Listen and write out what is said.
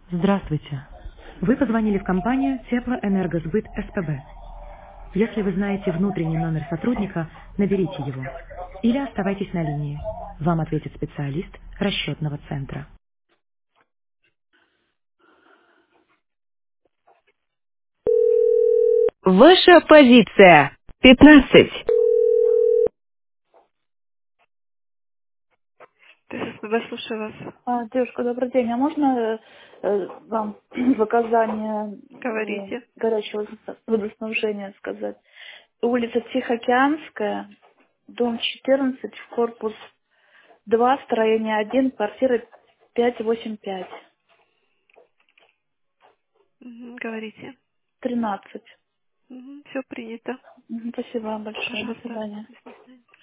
Здравствуйте. Вы позвонили в компанию Теплоэнергосбыт СПБ. Если вы знаете внутренний номер сотрудника, наберите его. Или оставайтесь на линии. Вам ответит специалист расчетного центра. Ваша позиция. 15. ТССБ, слушаю вас. Девушка, добрый день. А можно вам показания Говорите. горячего водоснабжения сказать? Улица Тихоокеанская, дом 14, корпус 2, строение 1, квартира 585, Говорите. 13. Все принято. Спасибо большое. До Пожалуйста. свидания. До свидания.